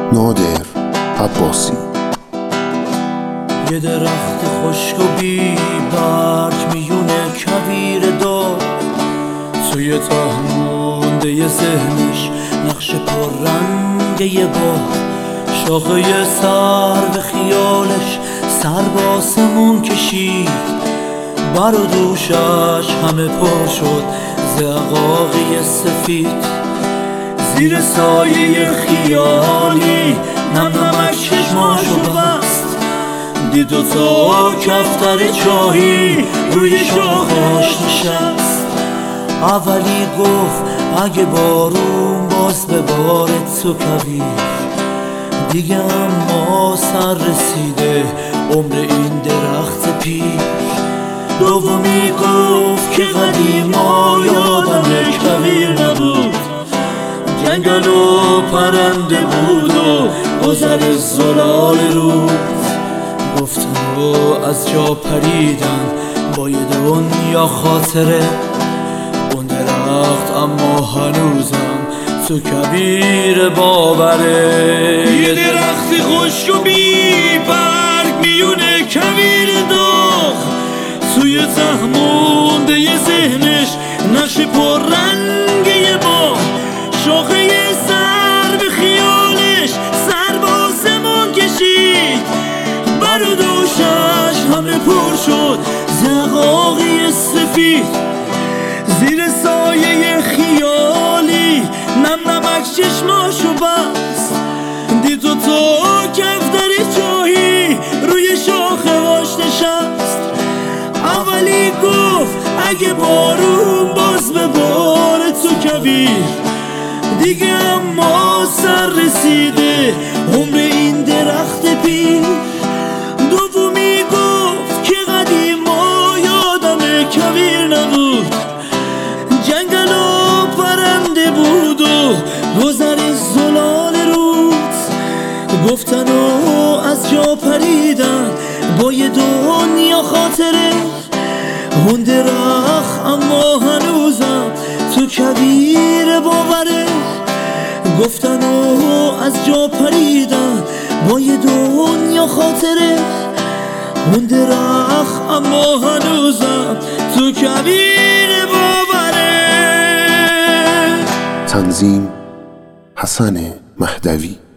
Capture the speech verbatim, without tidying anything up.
نادر عباسی. یه درخت خشک و بی برگ میونه کویر دار، توی ته مونده ی ذهنش نقش پررنگ یه باغ، شاخه سر به خیالش سر به آسمون کشید، بر و دوشش همه پر شد ز عقاقی سفید. زیر سایه خیالی نم نمک چشماشو بست، دید دوتا کفتر چاهی روی شاخش نشست. اولی گفت اگه بارون باز به بارت تو کویر، دیگه اما سر رسیده عمر این درخت پیر. دومی گفت که قدیما یادم کویر نبود، جنگل و پرنده بود و گذر زلال روز. گفتن و از جا پریدن با یه دنیا خاطره اون درخت، اما هنوزم تو کویر باوره. یه درخت خشک و بی برگ میونه کویر داغ، توی ته مونده ی ذهنش نقش پررنگ یه باغ، شاخه سر به خیالش سر به آسمون کشید، بر و دوشش همه پر شد ز عقاقی سفید. زیر سایه خیالی نم نمک چشماشو بست، دید دوتا کفتر چاهی روی شاخه هاش نشست. اولی گفت اگه بارون باز به بار تو کویر، دیگه اما سر رسیده عمر این درخت پیر. دومی گفت که قدیما یادم کویر نبود، جنگل و پرنده بود و گذر زلال روز. گفتن و از جا پریدن با یه دنیا خاطره اون درخت، اما هنوزم تو کویر باوره. گفتن و از جا پریدن با یه دنیا خاطره اون درخت، اما هنوزم تو کویر باوره. تنظیم حسن مهدوی.